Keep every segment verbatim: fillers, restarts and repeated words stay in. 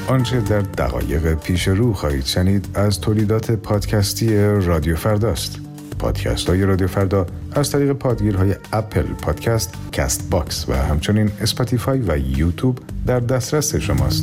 آنچه در دقایق پیش رو خواهید شنید از تولیدات پادکستی رادیو فرداست. پادکست های رادیو فردا از طریق پادگیرهای اپل پادکست، کست باکس و همچنین اسپاتیفای و یوتیوب در دسترس شماست.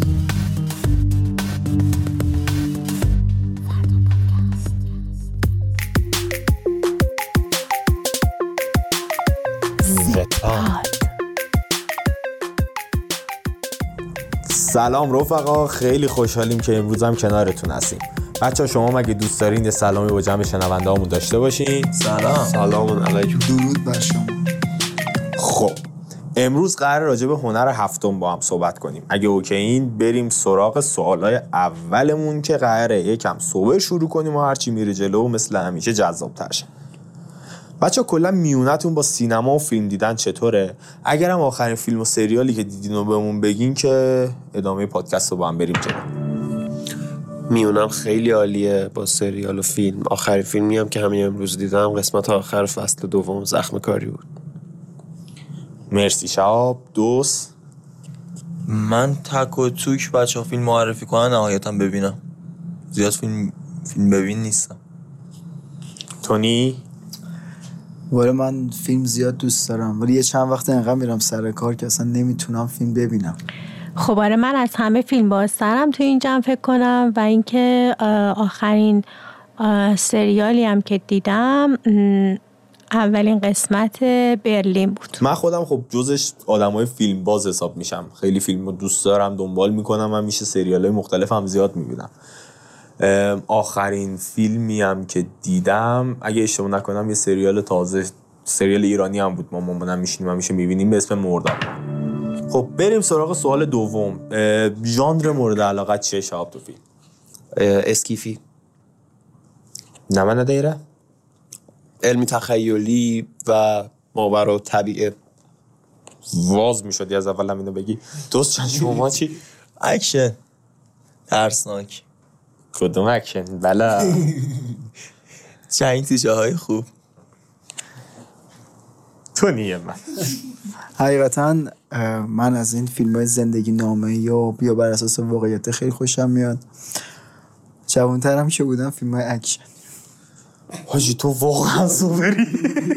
سلام رفقا، خیلی خوشحالیم که امروز هم کنارتون هستیم. بچه‌ها شما مگه دوست دارین یه سلامی با جمع شنونده هامون داشته باشین؟ سلام. سلام علیکم. درود بر شما. خب امروز قراره راجع به هنر هفتم با هم صحبت کنیم. اگه اوکیین بریم سراغ سوالای اولمون که قراره یکم صبح شروع کنیم و هرچی میره جلو مثل همیشه جذاب‌تر شه. بچه‌ها کلا میونتون با سینما و فیلم دیدن چطوره؟ اگرم آخرین فیلم و سریالی که دیدین رو بهمون بگین که ادامه پادکست رو با هم بریم جلو. میونم خیلی عالیه با سریال و فیلم. آخرین فیلمی هم که همین امروز دیدم قسمت آخر فصل دوم زخم کاری بود. مرسی. شهاب دوست من تک و توک بچه ها فیلم معرفی کنن نهایتا ببینم. زیاد فیلم فیلم ببین نیستم. تونی؟ ولی من فیلم زیاد دوست دارم ولی یه چند وقت انقدر میرم سر کار که اصلا نمیتونم فیلم ببینم. خب آره من از همه فیلم بازترم تو این جمع فکر کنم و اینکه آخرین سریالی هم که دیدم اولین قسمت برلین بود. من خودم خب جزش آدمای فیلم باز حساب میشم. خیلی فیلمو دوست دارم، دنبال میکنم و میشه سریالای مختلف هم زیاد میبینم. آخرین فیلمی هم که دیدم اگه اشتباه نکنم یه سریال تازه، سریال ایرانی هم بود، ما مامانم میشینیم همیشه میبینیم به اسم مرداب. خب بریم سراغ سوال دوم. ژانر مورد علاقت چیه شهاب تو فیلم؟ اسکیفی. نه من ندیره؟ علمی تخیلی و ماورا طبیعه. واز میشدی از اول هم اینو بگی. دوست چند شما چی؟ اکشن ترسناک. کدوم اکشن؟ بلا چند تیشه های خوب. تو نیه من حقیقتا من از این فیلم های زندگی نامه یا بیا بر اساس واقعیت خیلی خوشم میاد. جوانترم که بودم فیلم های اکشن. حاجی تو واقعا سوپری.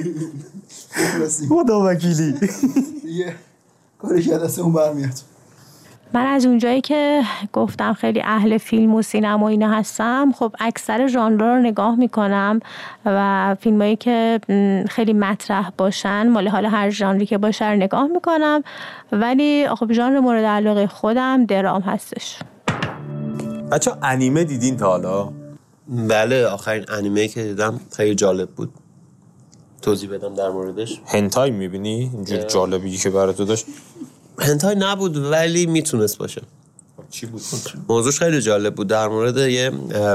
خدا وکیلی. یه کاری که دست اون برمیاد. من از اونجایی که گفتم خیلی اهل فیلم و سینما و اینا هستم، خب اکثر ژانرها رو نگاه میکنم و فیلمایی که خیلی مطرح باشن مال حالا هر ژانری که باشه رو نگاه میکنم، ولی خب ژانر مورد علاقه خودم درام هستش. بچه انیمه دیدین تا حالا؟ بله آخرین انیمه که دیدم خیلی جالب بود. توضیح بدم در موردش؟ هنتای میبینی؟ اینجور جالبی که برای تو داشت؟ هنتای نبود ولی میتونست باشه. چی بود؟ موضوعش خیلی جالب بود. در مورد یه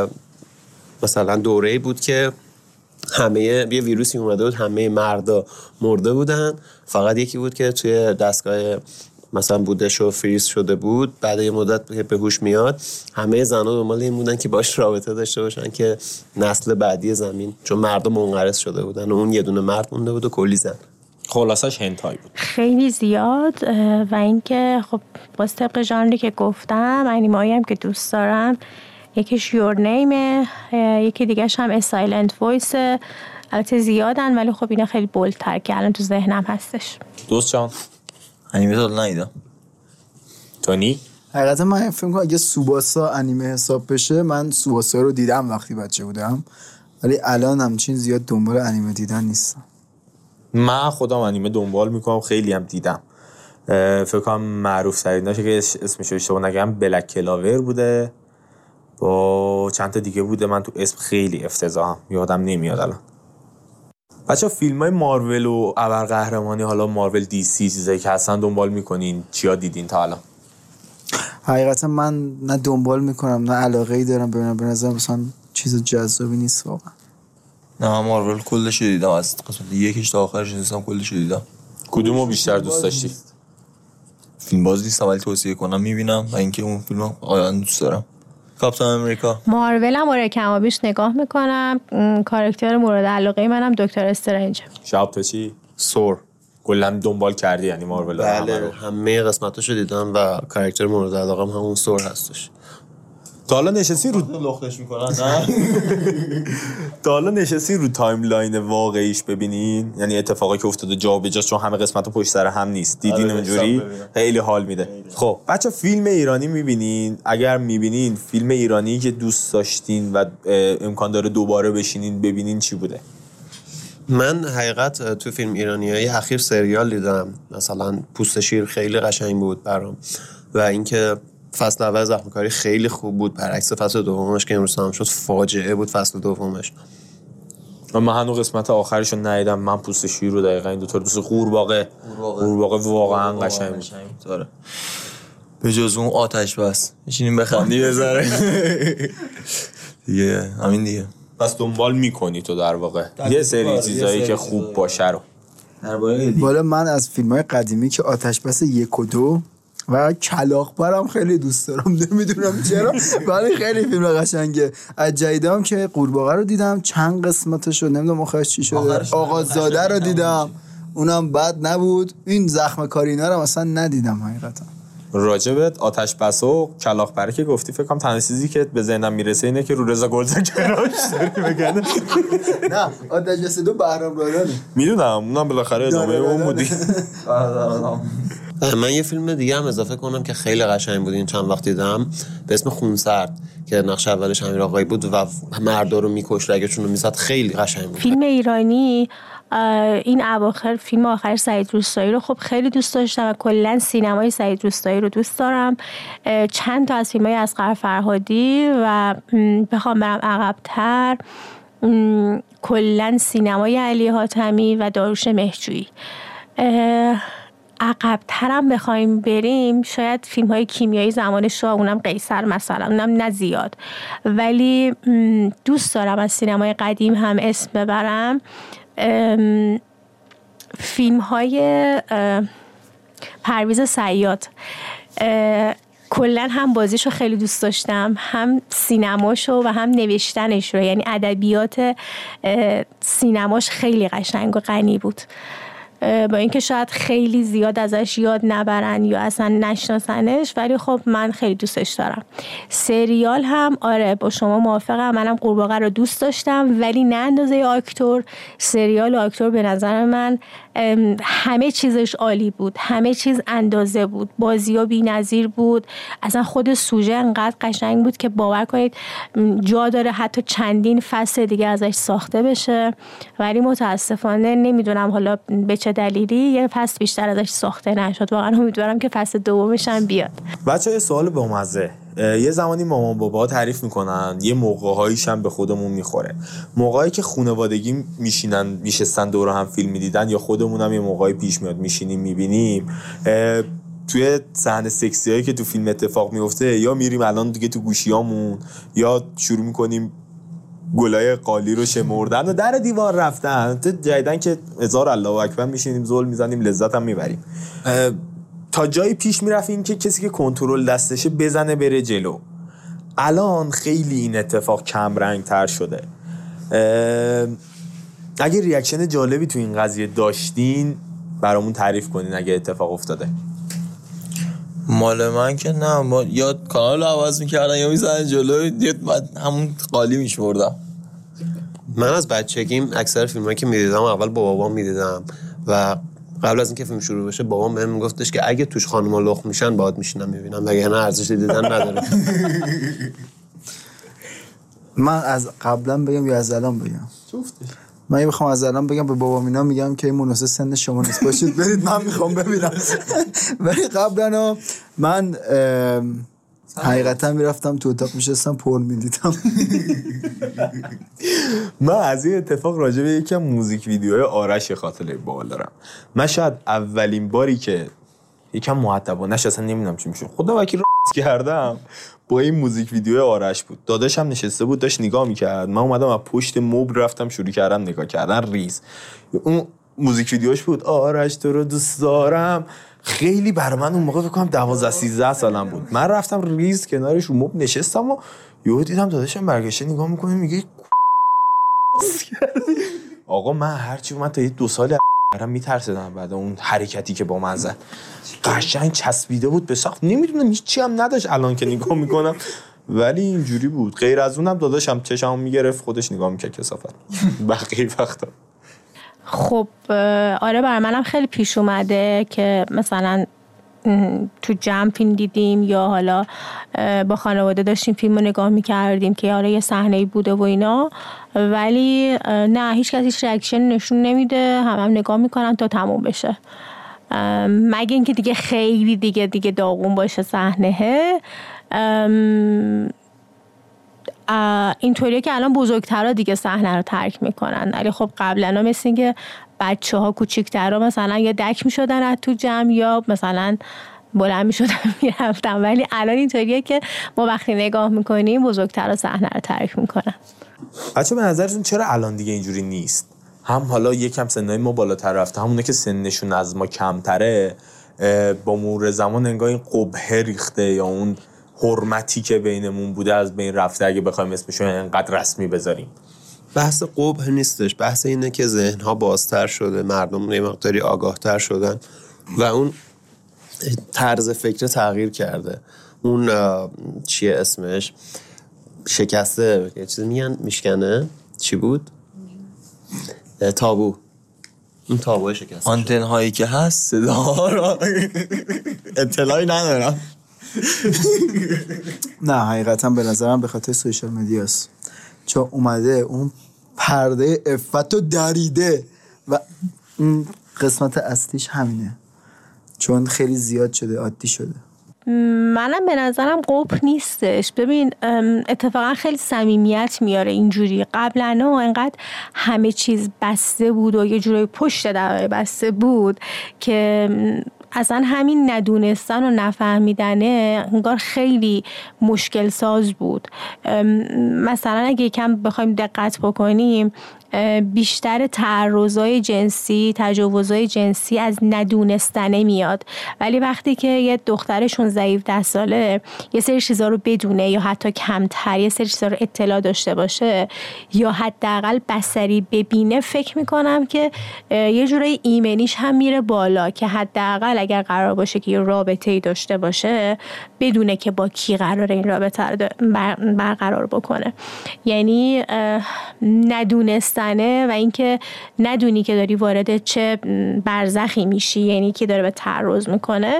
مثلا دوره‌ای بود که همه یه ویروسی اومده بود، همه مردا مرده بودن، فقط یکی بود که توی دستگاه مثلا بودش و فریز شده بود. بعد یه مدت که به هوش میاد همه زن‌ها دنبال این بودن که باش رابطه داشته باشن که نسل بعدی زمین، چون مردا منقرض شده بودن و اون یه دونه مرد مونده بود و کلی زن. خلاصش هنتای بود خیلی زیاد. و اینکه خب باز طبق ژانری که گفتم انیمه‌ای هم که دوست دارم یکیش یور نیمه، یکی دیگه‌ش هم سایلنت وایس. البته زیادن ولی خب اینا خیلی بولدتر که الان تو ذهنم هستش. دوست جان انیمه تا ندیدم. تونی؟ حقیقتا من فکر کنم اگه سوباسا انیمه حساب بشه من سوباسا رو دیدم وقتی بچه بودم، ولی الان همچین زیاد دنبال انیمه دیدن نیستم. من خودم انیمه دنبال میکنم، خیلی هم دیدم. فکر کنم معروف تریناشه که اسمش رو اشتباه نگم بلک کلاور بوده، با چند تا دیگه بوده من تو اسم خیلی افتضاحم یادم نمیاد الان. بچه فیلم های مارول و ابرقهرمانی، حالا مارول دی سی چیزایی که هستن دنبال میکنین؟ چیا دیدین تا الان؟ حقیقتا من نه دنبال میکنم نه علاقه‌ای دارم ببینم، به نظرم مثلا چیز جذابی نیست واقعا. نه من مارول کلش رو دیدم، از قسمت یکیش تا آخرش نیستم کلش رو دیدم. کدومو بیشتر دوست داشتی؟ فیلم باز نیستم ولی توصیه کنم میبینم و اینکه اون فیلم آیا دوست دارم. کاپیتان امریکا. مارول هم آره کم و بیش نگاه میکنم. کاراکتر مورد علاقه منم دکتر استرنج. شب تو چی؟ سور. کلا دنبال کردی یعنی مارول رو؟ بله همه قسمتاشو دیدم و کاراکتر مورد علاقم همون سور هستش. تا حالا نشستی رو لختش میکنن نه تا حالا نشستی رو تایملاین واقعیش ببینین، یعنی اتفاقی که افتاده جا به جا، چون همه قسمت پشت سر هم نیست، دیدین اونجوری خیلی حال میده. خب بچا فیلم ایرانی میبینین؟ اگر میبینین فیلم ایرانی که دوست داشتین و امکان داره دوباره بشینین ببینین چی بوده؟ من حقیقت تو فیلم ایرانیای اخیر سریال دیدم، مثلا پوست شیر خیلی قشنگ بود برام و اینکه فصل اول زخمکاری خیلی خوب بود برعکس فصل دومش که امروز هم شد فاجعه بود فصل دومش. من هنوز قسمت آخرش رو ندیدم. من پوست شیر رو دقیقاً این دو تا دوست قورباغه قورباغه واقعا قشنگ بود. به جز اون آتش بس میشینیم بخندی بذاره دیگه همین دیگه. پس دنبال میکنی تو در واقع یه سری چیزایی که خوب باشه رو. بالا من از فیلم‌های قدیمی که آتش بس یک و دو و کلاغ برم خیلی دوست دارم، نمیدونم چرا ولی خیلی فیلم قشنگه. از جدیدم که قورباغه رو دیدم چند قسمتش رو نمیدونم آخرش چی شده. آقازاده رو دیدم اونم بد نبود. این زخم کاری اینا رو مثلا ندیدم حقیقتا. راجبت آتش بس و کلاغ پره که گفتی فکر کنم تنها چیزی که به ذهنم میرسه اینه که رو رضا گلزکراش داری بگن. نه آتش بس دو بهرام رادانه میدونم اونم بالاخره ادامه اون بودی. من یه فیلم دیگه هم اضافه کنم که خیلی قشنگ بود این چند وقت دیدم به اسم خونسرد که نقش اولش امیر آقایی بود و مردا رو میکشت رگشون رو میزد. خیلی قشنگ بود. فیلم ایرانی این اواخر فیلم آخر سعید روستایی رو خب خیلی دوست داشتم و کلا سینمای سعید روستایی رو دوست دارم. چند تا از فیلمای اصغر فرهادی و بخوام برم عقب‌تر کلا سینمای علی حاتمی و داریوش مهرجویی. عقب‌ترم بخوایم بریم شاید فیلم‌های کیمیایی زمان شاه، اونم قیصر مثلا، اونم نه زیاد ولی دوست دارم از سینمای قدیم هم اسم ببرم. فیلم‌های پرویز صیاد کلا هم بازیشو خیلی دوست داشتم، هم سینماشو و هم نوشتنش رو، یعنی ادبیات سینماش خیلی قشنگ و غنی بود. با اینکه شاید خیلی زیاد ازش یاد نبرن یا اصلا نشناسنش ولی خب من خیلی دوستش دارم. سریال هم آره با شما موافقم، منم قورباغه رو دوست داشتم ولی نه اندازه آکتور. سریال و آکتور به نظر من همه چیزش عالی بود، همه چیز اندازه بود، بازی‌ها بی‌نظیر بود، اصلا خود سوژه انقدر قشنگ بود که باور کنید جا داره حتی چندین فصل دیگه ازش ساخته بشه ولی متاسفانه نمیدونم حالا به چه دلیلی یه فصل بیشتر ازش ساخته نشد. واقعا امیدوارم که فصل دومش هم بیاد. بچه‌ها یه سوال بامزه، یه زمانی مامان بابا تعریف میکنن یه موقع‌هایش هم به خودمون میخوره، موقعی که خانوادگی میشینن میشستن دور هم فیلم میدیدن یا خودمون هم یه موقعی پیش میاد میشینیم میبینیم توی صحنه سکسی هایی که تو فیلم اتفاق میفته یا میریم الان دیگه تو گوشیامون یا شروع میکنیم گلای قالی رو شمردن و در دیوار رفتن. جدیدن که هزار الله اکبر میشینیم زل میزنیم لذت هم میبریم. تا جایی پیش میرفتیم که کسی که کنترل دستشه بزنه بره جلو. الان خیلی این اتفاق کم رنگ تر شده. اگه ریاکشن جالبی تو این قضیه داشتین برامون تعریف کنین اگه اتفاق افتاده. مال من که نه، ما یا کانال رو عوض میکردن یا میزنن جلو یا همون قالی میشوردم. من از بچگیم اکثر فیلمایی که میدیدم اول با بابام میدیدم و قبل از اینکه فیلم شروع بشه بابام بهم میگفتش که اگه توش خانم‌ها لخت میشن باهات میشینم میبینم وگرنه ارزش دیدن نداره. من از قبلا بگم یا از الان بگم؟ جفتش. من یه بخوام از الان بگم به بابام اینا میگم که این مناسب سن شما نیست باشید برید من میخوام ببینم. ولی قبلا من حقیقتا میرفتم تو اتاق میشستم پر میدیدم. من از این اتفاق راجع به یکم موزیک ویدیوهای آرش خاطره باحال دارم. من شاید اولین باری که یکم مؤدبانه اصلا نمیدونم چی میشه خدا وکیل راست کردم با این موزیک ویدیوهای آرش بود. داداشم نشسته بود داشت نگاه میکرد، من اومدم از پشت مبل رفتم شروع کردم نگاه کردن ریز. اون موزیک ویدیوش بود آرش تو رو دوست دارم. خیلی برای من اون موقع فکر کنم دوازده سیزده سالم بود. من رفتم ریز کنارش رو مبل نشستم و یهو دیدم داداشم برگشته نگاه میکنه میگه آقا من هرچی اومد تا یه دو سال برام میترسیدم بعد اون حرکتی که با من زد. قشنگ چسبیده بود به سقف، نمیدونم هیچ چی هم نداشت. الان که نگاه میکنم ولی اینجوری بود. غیر از اونم داداشم چشمو میگرفت خودش نگاه میکرد کثافت بقیه وقتا. خب آره برای منم خیلی پیش اومده که مثلا تو جمع فیلم دیدیم یا حالا با خانواده داشتیم فیلم رو نگاه میکردیم که آره یه صحنه‌ای بوده و اینا، ولی نه هیچ کسی هیچ ریاکشن نشون نمیده، هم هم نگاه میکنن تا تموم بشه، مگه اینکه دیگه خیلی دیگه دیگه داغون باشه صحنه. اینطوریه که الان بزرگترها دیگه صحنه رو ترک میکنن، ولی خب قبلا مثل این که بچه ها کوچیک‌ترها مثلا یا دک میشدن از تو جمع یا مثلا بلند میشدن میرفتن، ولی الان اینطوریه که ما وقتی نگاه میکنیم بزرگترها صحنه رو ترک میکنن. بچه به نظرتون چرا الان دیگه اینجوری نیست؟ هم حالا یکم سنای ما بالاتر رفته، همونه که سنشون از ما کمتره با مرور زمان انگار این قبه ریخته یا اون حرمتی که بینمون بوده از بین رفته، اگه بخوایم اسمشو انقدر رسمی بذاریم. بحث قبح نیستش، بحث اینه که ذهنها بازتر شده، مردم یه مقداری آگاهتر شدن و اون طرز فکر تغییر کرده. اون چیه اسمش شکسته یه چیزی میگن میشکنه، چی بود؟ تابو. این تابو شکسته. آنتن هایی که هست صدا را اطلاعی ندارم. نه حقیقتا به نظرم به خاطر سوشال مدیاست، چون اومده اون پرده عفت رو دریده و این قسمت اصلیش همینه، چون خیلی زیاد شده، عادی شده. منم به نظرم قبح نیستش. ببین اتفاقا خیلی صمیمیت میاره اینجوری. قبلا انقدر همه چیز بسته بود و یه جورایی پشت در بسته بود که اصلا همین ندونستن و نفهمیدنه انگار خیلی مشکل ساز بود. مثلا اگه یکم بخوایم دقت بکنیم بیشتر تعرضای جنسی، تجاوزهای جنسی از ندونستنه میاد، ولی وقتی که یه دخترشون ضعیف ده ساله یه سری چیزا رو بدونه یا حتی کمتر یه سری چیزا رو اطلاع داشته باشه یا حداقل بصری ببینه، فکر میکنم که یه جورایی ایمنیش هم میره بالا که حداقل اگر قرار باشه که یه رابطه‌ای داشته باشه بدونه که با کی قراره این رابطه رو برقرار بکنه. یعنی ندونستن و اینکه ندونی که داری وارد چه برزخی میشی، یعنی که داره به تعرض میکنه،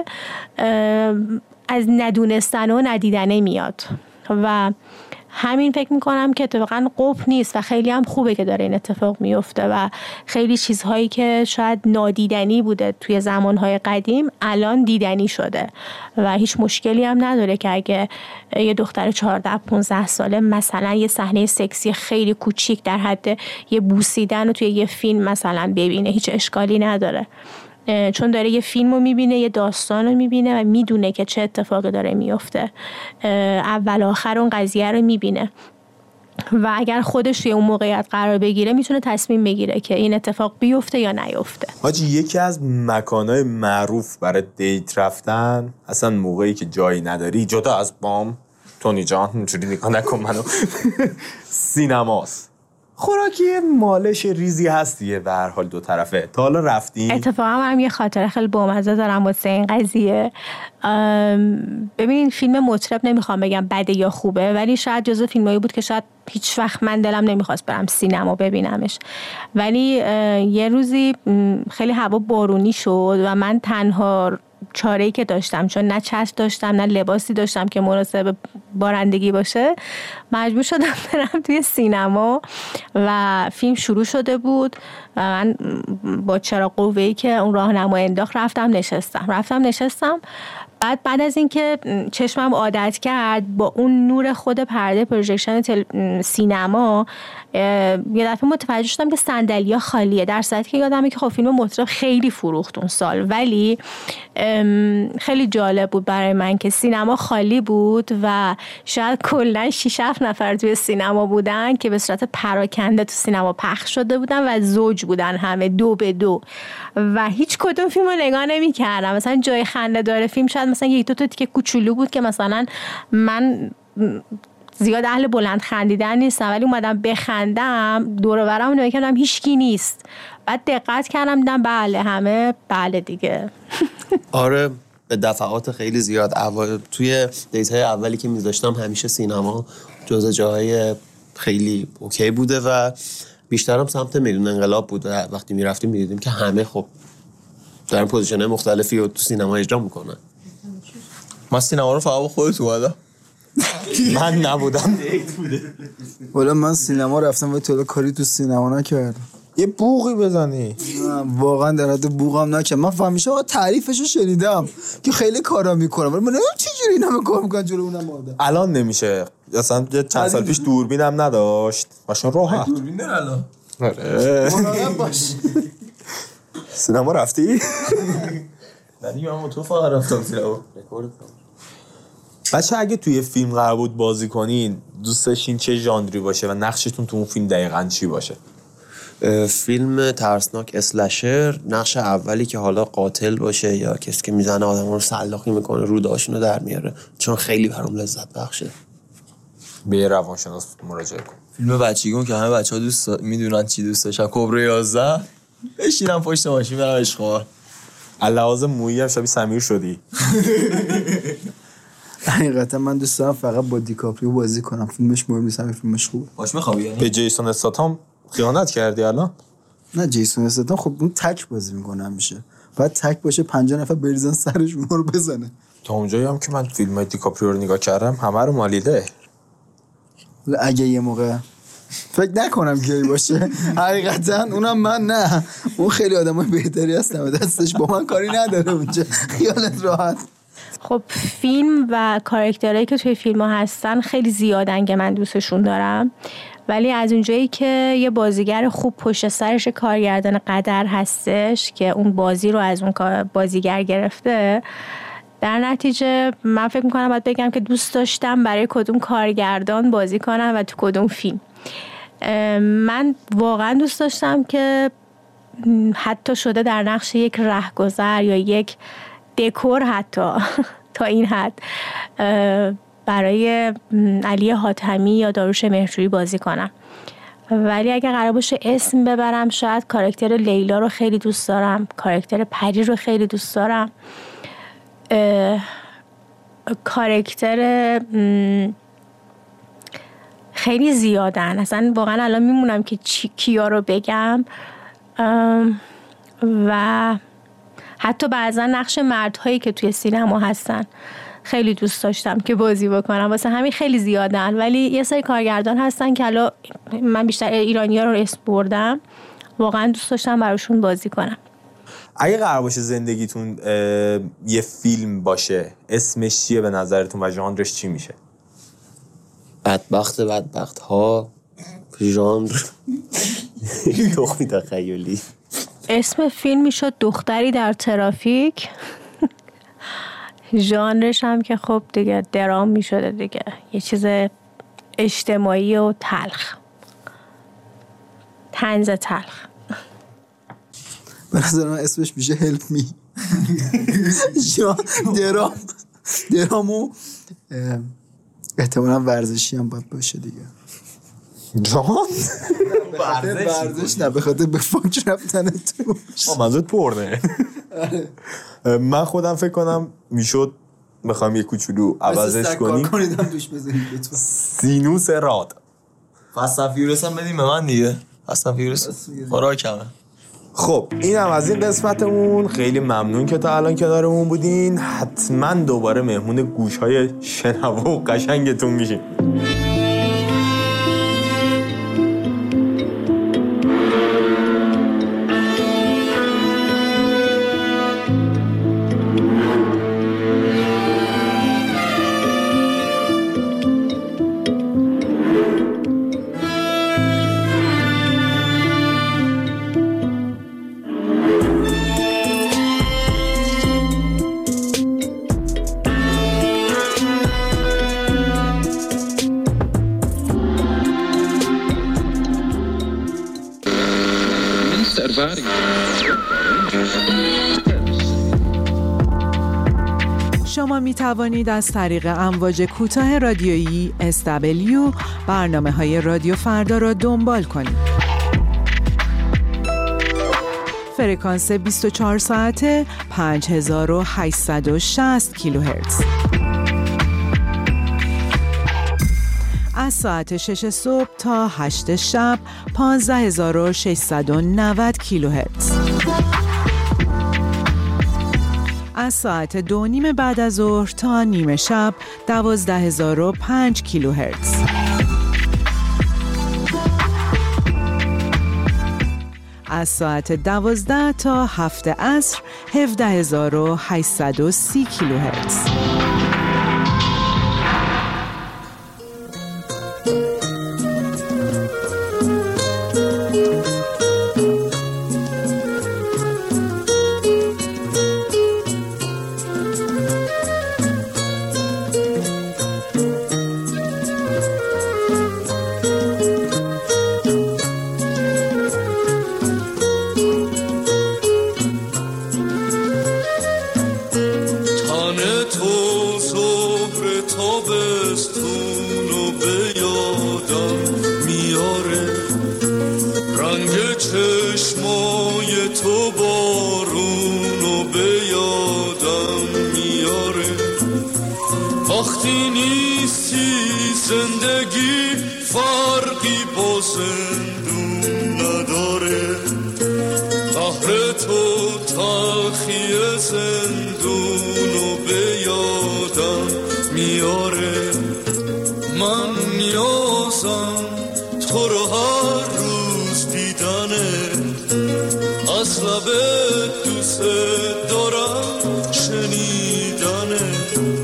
از ندونستن و ندیدنه میاد و همین فکر میکنم که اتفاقا قبح نیست و خیلی هم خوبه که داره این اتفاق میفته و خیلی چیزهایی که شاید نادیدنی بوده توی زمانهای قدیم الان دیدنی شده و هیچ مشکلی هم نداره که اگه یه دختر چهارده پانزده ساله مثلا یه صحنه سکسی خیلی کوچیک در حد یه بوسیدن رو توی یه فیلم مثلا ببینه، هیچ اشکالی نداره، چون داره یه فیلم رو میبینه، یه داستان رو میبینه و میدونه که چه اتفاقی داره میفته، اول آخر اون قضیه رو میبینه و اگر خودش توی اون موقعیت قرار بگیره میتونه تصمیم بگیره که این اتفاق بیفته یا نیفته. حاجی یکی از مکانهای معروف برای دیت رفتن، اصلا موقعی که جایی نداری جدا از بام، تونی جان اینجوری نگاه نکن منو، سینماست. خوراکی مالش ریزی هست دیگه به هر حال دو طرفه. تا حالا رفتین؟ اتفاقا من یه خاطره خیلی بامزه دارم واسه این قضیه. ببینین فیلم مطرب نمیخوام بگم بده یا خوبه، ولی شاید جزو فیلمایی بود که شاید هیچ وقت من دلم نمیخواست برم سینما ببینمش، ولی یه روزی خیلی هوا بارونی شد و من تنها چاره‌ای که داشتم، چون نه چتر داشتم نه لباسی داشتم که مناسب بارندگی باشه، مجبور شدم برم توی سینما و فیلم شروع شده بود و من با چراغ قوه‌ای که اون راهنما انداخت رفتم نشستم رفتم نشستم بعد بعد از اینکه چشمم عادت کرد با اون نور خود پرده پروژکشن تل... سینما، یه دفعه متوجه شدم که صندلی‌ها خالیه، در صورتی که یادمه که خب فیلم مطرب خیلی فروخت اون سال، ولی خیلی جالب بود برای من که سینما خالی بود و شاید کلا شش هفت نفر توی سینما بودن که به صورت پراکنده تو سینما پخش شده بودن و زوج بودن، همه دو به دو و هیچ کدوم فیلمو نگاه نمی‌کردم. مثلا جای خنده داره فیلم شاید مثلا یک دو تا تیکه کوچولو بود که مثلا من زیاد اهل بلند خندیدن نیستم، ولی اومدم بخندم دور و برم نگاه کردم هیچکی نیست، بعد دقت کردم دیدم بله همه بله دیگه. آره به دفعات خیلی زیاد اول توی دیتای اولی که میذاشتم همیشه سینما جزء جاهای خیلی اوکی بوده و بیشترم سمت میدون انقلاب بود. وقتی میرفتیم میدیدیم که همه خب دارن پوزیشن‌های مختلفی رو تو سینما اجرا میکنن. ما سینما رو فقط با خودت اومدم. من نبودم. والا من سینما رفتم و تو کاری تو سینما نکردم. یه بوقی بزنی. واقعا در حد بوقم نکردم. من فهمیشه آقا تعریفشو شنیدم که خیلی کارا میکنم ولی من نمیدونم چجوری اینا همه کار میکنن جلو اونم آدم. الان نمیشه. اصلا چند سال پیش دوربینم نداشت. ماشین راحت. دوربین داره الان. مراقب باش. سینما رفتی؟ نه دیگه من تو فقط رفتم سینما. بچه اگه توی فیلم قرار بود بازی کنین دوست داشتین چه ژانری باشه و نقشتون تو اون فیلم دقیقاً چی باشه؟ فیلم ترسناک اسلشر، نقش اولی که حالا قاتل باشه یا کسی که میزنه آدم رو سلاخی میکنه رو داشتون رو در میاره، چون خیلی برام لذت بخشه. به یه روانشناس مراجعه کن. فیلم بچگیمون که همه بچه‌ها دوست میدونن چی دوست داشتن، کبرا یازده، بشینم پشت ماشین برم اشغال. لحاظ مویی هم شبیه سمیر شدی. حقیقتا من دوست دارم فقط با دیکاپریو بازی کنم. فیلمش مهم نیست، همین فیلمش خوبه. باش میخوابی یعنی؟ به جیسون استاتام خیانت کردی الان؟ نه جیسون استاتام خب اون تک بازی میکنه میشه. بعد تک باشه پنجاه نفر بریزن سرش اون رو بزنه. تا اونجایی هم که من فیلم دیکاپریو رو نگاه کردم همه رو مالیده. اگه یه موقع فکر نکنم گی باشه حقیقتا اونم من نه، اون خیلی آدمای بهتری هستن دستش با من کاری نداره اونجا، خیالت راحت. خب فیلم و کاراکترهایی که توی فیلم ها هستن خیلی زیادن که من دوستشون دارم، ولی از اونجایی که یه بازیگر خوب پشت سرش کارگردان قدر هستش که اون بازی رو از اون بازیگر گرفته، در نتیجه من فکر میکنم باید بگم که دوست داشتم برای کدوم کارگردان بازی کنم و تو کدوم فیلم. من واقعا دوست داشتم که حتی شده در نقش یک رهگذر یا یک دکور حتی تا این حد برای علی حاتمی یا داریوش مهرجویی بازی کنم، ولی اگه قرار باشه اسم ببرم شاید کاراکتر لیلا رو خیلی دوست دارم، کاراکتر پری رو خیلی دوست دارم، کاراکتر خیلی زیادن اصلا واقعا الان میمونم که چی کیا رو بگم. و حتی بعضا نقش مردهایی که توی سینما هستن خیلی دوست داشتم که بازی بکنم، واسه همین خیلی زیادن، ولی یه سری کارگردان هستن که الان من بیشتر ایرانی ها رو اسم بردم، واقعا دوست داشتم براشون بازی کنم. اگه قرار باشه زندگیتون یه فیلم باشه اسمش چیه به نظرتون و ژانرش چی میشه؟ بدبخت بدبخت ها، ژانر تخمی تخیلی. اسم فیلم میشد دختری در ترافیک. ژانرش هم که خب دیگه درام میشده دیگه، یه چیز اجتماعی و تلخ، طنز تلخ. به نظر من اسمش میشه هلپ می. درام درامو احتمالا ورزشی هم باید باشه دیگه. جان؟ ورزش نه، به خاطر به فانک رفتن تو. منظورت پرنه. من خودم فکر کنم میشد بخوام یه کوچولو عوضش کنیم سینوس راد. فاست فیورس هم بدیم به من دیگه. فاست فیورس خوراکمه. خب این هم از این قسمتمون. خیلی ممنون که تا الان کنارمون بودین. حتما دوباره مهمون گوش‌های شنوا و قشنگتون میشیم. شما می توانید از طریق امواج کوتاه رادیویی اس دبلیو برنامه‌های رادیو فردا را دنبال کنید. فرکانس بیست و چهار ساعته پنج هزار و هشتصد و شصت کیلوهرتز. از ساعت شش صبح تا هشت شب پانزده هزار و ششصد و نود کیلوهرتز. از ساعت دو نیم بعد از ظهر تا نیمه شب دوازده هزار و پنج کیلوهرتز. از ساعت دوازده تا هفت عصر هفده هزار و هشتصد و سی کیلوهرتز. وقتی نیستی زندگی فرقی با زندون نداره، قهر تو تلخی زندونو به یادم میاره. من نیازم تو رو هر روز دیدنه، از لبت دوست دارم شنیدنه.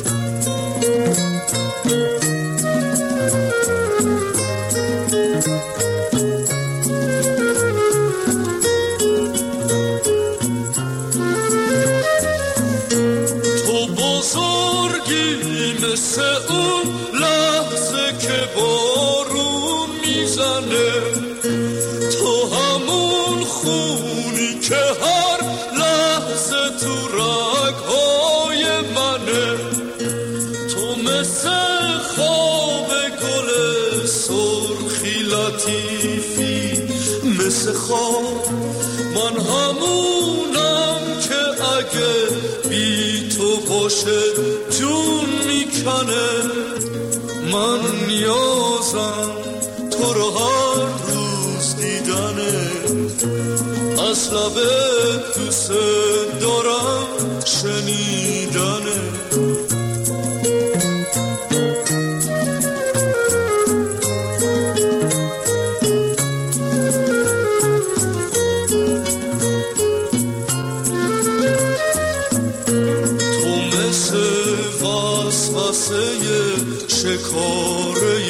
مثل اون لحظه که بارون میزنه، تو همون خونی که هر لحظه تو رگهای منه. تو مثل خواب گل سرخی لطیفی، مثل خواب من همونم که اگه بی تو باشه جون میکنه. من نیازم تو رو هر روز دیدنه، از لبت دوست دارم شنیدنه. شکاره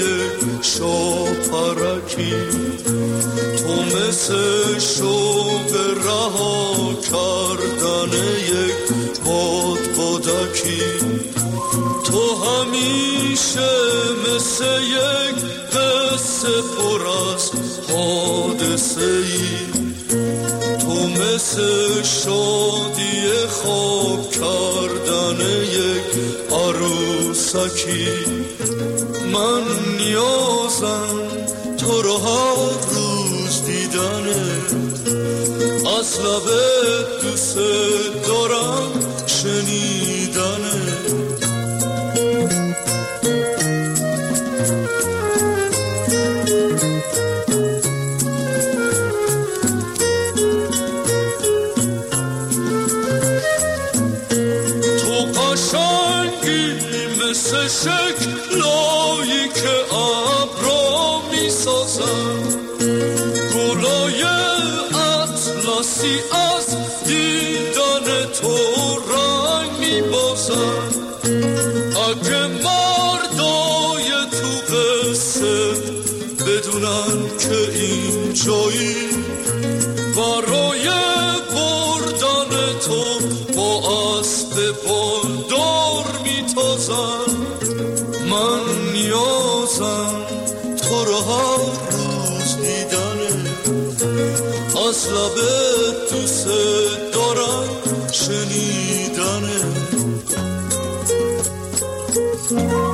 شاپرکی، تو مثل شوق رها کردن یک باد بادکی. تو همیشه مثل یک قصه پر از حادثه ای، تو مثل شادی خواب کردن یک عروسکی. من نیازم تو رو هر روز دیدنه، از لبت دوست دارم شنیدنه. مثل شکلایی که ابرا میسازن، گلای اطلسی از دیدن تو رنگ میبازن. اگه مردای تو قصه بدونن که این جایی برای بردن تو با اسب بالدار میتازن. من نیازم تو رو هر روز دیدنه، از لبت دوست دارم شنیدنه.